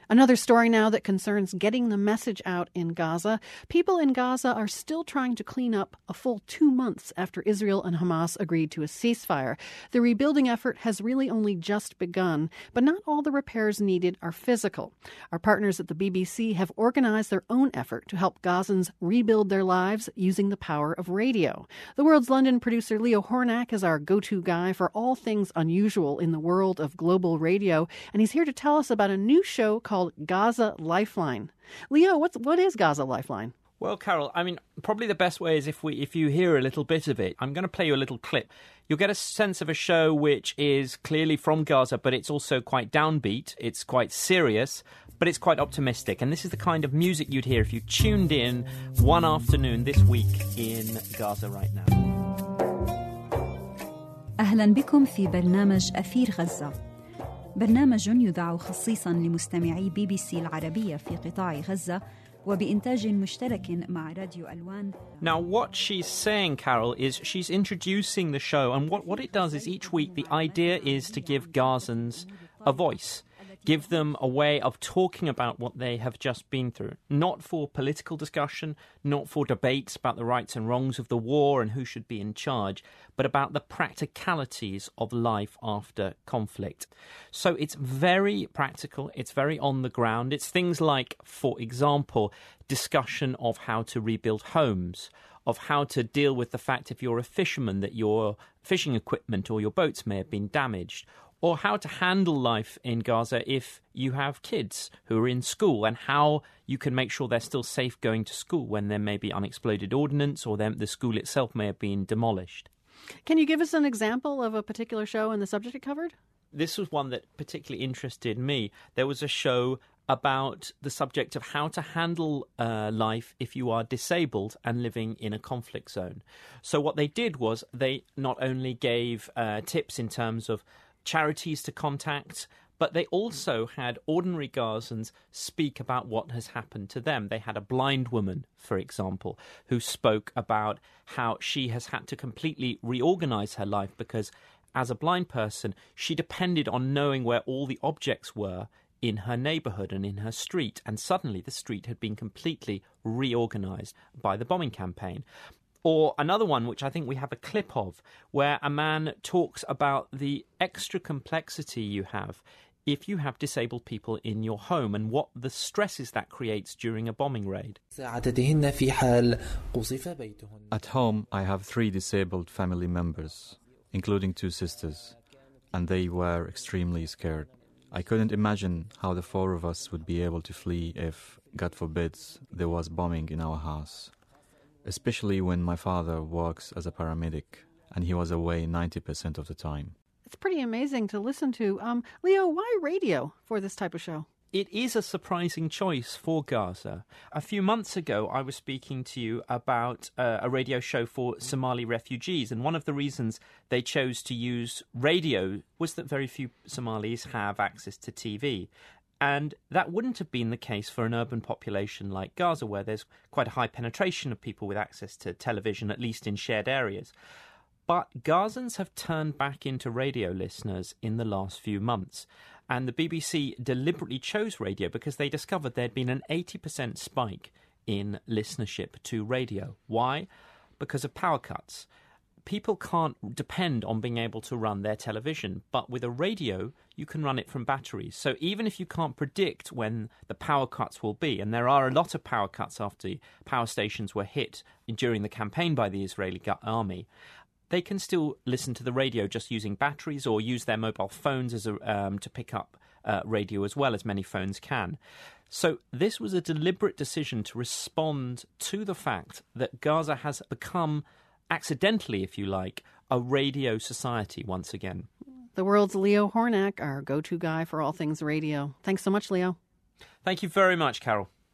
Another story now that concerns getting the message out in Gaza. People in Gaza are still trying to clean up a full 2 months after Israel and Hamas agreed to a ceasefire. The rebuilding effort has really only just begun, but not all the repairs needed are physical. Our partners at the BBC have organized their own effort to help Gazans rebuild their lives using the power of radio. The World's London producer Leo Hornak is our go-to guy for all things unusual in the world of global radio, and he's here to tell us about a new show called Gaza Lifeline. Leo, what is Gaza Lifeline? Well, Carol, I mean, probably the best way is if you hear a little bit of it. I'm going to play you a little clip. You'll get a sense of a show which is clearly from Gaza, but it's also quite downbeat. It's quite serious, but it's quite optimistic. And this is the kind of music you'd hear if you tuned in one afternoon this week in Gaza right now. أهلا بكم في برنامج أثير غزة. برنامج يذاع خصيصاً لمستمعي بي بي سي العربية في قطاع غزة وبإنتاج مشترك مع راديو ألوان. Now, what she's saying, Carol, is she's introducing the show, and what it does is each week the idea is to give Gazans a voice, give them a way of talking about what they have just been through, not for political discussion, not for debates about the rights and wrongs of the war and who should be in charge, but about the practicalities of life after conflict. So it's very practical, it's very on the ground. It's things like, for example, discussion of how to rebuild homes, of how to deal with the fact if you're a fisherman that your fishing equipment or your boats may have been damaged, or how to handle life in Gaza if you have kids who are in school and how you can make sure they're still safe going to school when there may be unexploded ordnance or the school itself may have been demolished. Can you give us an example of a particular show and the subject it covered? This was one that particularly interested me. There was a show about the subject of how to handle life if you are disabled and living in a conflict zone. So what they did was they not only gave tips in terms of charities to contact, but they also had ordinary Gazans speak about what has happened to them. They had a blind woman, for example, who spoke about how she has had to completely reorganize her life because as a blind person, she depended on knowing where all the objects were in her neighborhood and in her street, and suddenly the street had been completely reorganized by the bombing campaign. Or another one, which I think we have a clip of, where a man talks about the extra complexity you have if you have disabled people in your home and what the stresses that creates during a bombing raid. At home, I have 3 disabled family members, including 2 sisters, and they were extremely scared. I couldn't imagine how the 4 of us would be able to flee if, God forbid, there was bombing in our house. Especially when my father works as a paramedic and he was away 90% of the time. It's pretty amazing to listen to. Leo, why radio for this type of show? It is a surprising choice for Gaza. A few months ago, I was speaking to you about a radio show for Somali refugees, and one of the reasons they chose to use radio was that very few Somalis have access to TV. And that wouldn't have been the case for an urban population like Gaza, where there's quite a high penetration of people with access to television, at least in shared areas. But Gazans have turned back into radio listeners in the last few months. And the BBC deliberately chose radio because they discovered there'd been an 80% spike in listenership to radio. Why? Because of power cuts. People can't depend on being able to run their television, but with a radio, you can run it from batteries. So even if you can't predict when the power cuts will be, and there are a lot of power cuts after power stations were hit during the campaign by the Israeli army, they can still listen to the radio just using batteries or use their mobile phones as to pick up radio as well, as many phones can. So this was a deliberate decision to respond to the fact that Gaza has become, accidentally, if you like, a radio society once again. The World's Leo Hornak, our go-to guy for all things radio. Thanks so much, Leo. Thank you very much, Carol.